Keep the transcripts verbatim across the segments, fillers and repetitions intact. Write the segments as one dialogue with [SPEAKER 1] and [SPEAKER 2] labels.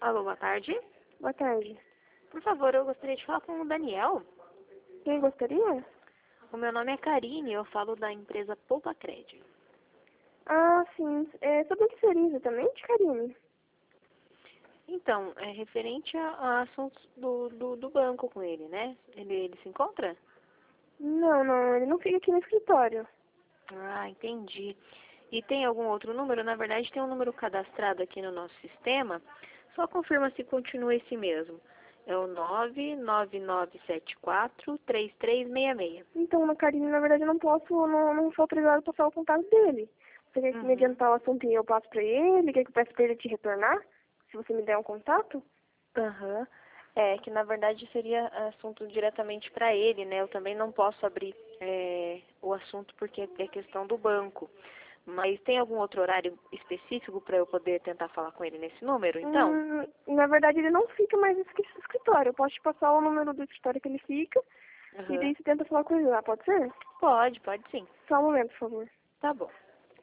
[SPEAKER 1] Alô, boa tarde.
[SPEAKER 2] Boa tarde.
[SPEAKER 1] Por favor, eu gostaria de falar com o Daniel.
[SPEAKER 2] Quem gostaria?
[SPEAKER 1] O meu nome é Karine, eu falo da empresa Poupa Crédito.
[SPEAKER 2] Ah, sim. É sobre o que seria exatamente, Karine?
[SPEAKER 1] Então, é referente a, a assuntos do, do, do banco com ele, né? Ele, ele se encontra?
[SPEAKER 2] Não, não, ele não fica aqui no escritório.
[SPEAKER 1] Ah, entendi. E tem algum outro número? Na verdade, tem um número cadastrado aqui no nosso sistema. Só confirma se continua esse mesmo. É o nove nove nove sete quatro três três seis seis.
[SPEAKER 2] Então, na Karine, na verdade, eu não posso, não, não sou autorizada a passar o contato dele. Você quer que me
[SPEAKER 1] Uhum.
[SPEAKER 2] adiantar o assunto e eu passo pra ele? Quer que eu peça pra ele te retornar? Se você me der um contato?
[SPEAKER 1] Aham. É, que na verdade seria assunto diretamente para ele, né? Eu também não posso abrir é, o assunto porque é questão do banco. Mas tem algum outro horário específico para eu poder tentar falar com ele nesse número, então?
[SPEAKER 2] Hum, na verdade, ele não fica mais no escri- escritório. Eu posso te passar o número do escritório que ele fica e
[SPEAKER 1] Aham.
[SPEAKER 2] daí você tenta falar com ele lá, pode ser?
[SPEAKER 1] Pode, pode sim.
[SPEAKER 2] Só um momento, por favor.
[SPEAKER 1] Tá bom.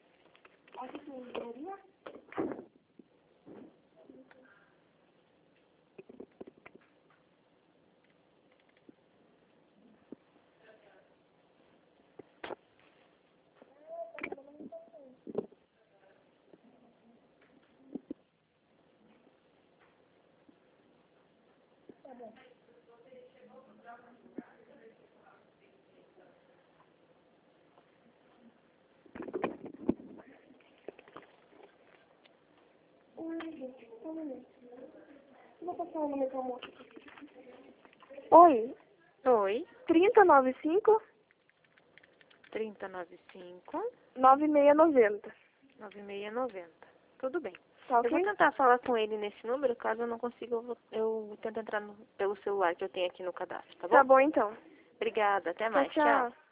[SPEAKER 2] Oi, gente, só um minuto. Vou passar o número pra moça. Oi,
[SPEAKER 1] Oi,
[SPEAKER 2] trinta, noventa e cinco,
[SPEAKER 1] trinta e nove cinco,
[SPEAKER 2] noventa e seis noventa.
[SPEAKER 1] nove seis nove zero. Tudo bem.
[SPEAKER 2] Tá
[SPEAKER 1] Eu vou
[SPEAKER 2] ok?
[SPEAKER 1] tentar falar com ele nesse número, caso eu não consiga, eu, vou, eu tento entrar no, pelo celular que eu tenho aqui no cadastro, tá bom?
[SPEAKER 2] Tá bom então.
[SPEAKER 1] Obrigada, até
[SPEAKER 2] Tchau,
[SPEAKER 1] mais. Tchau.
[SPEAKER 2] tchau.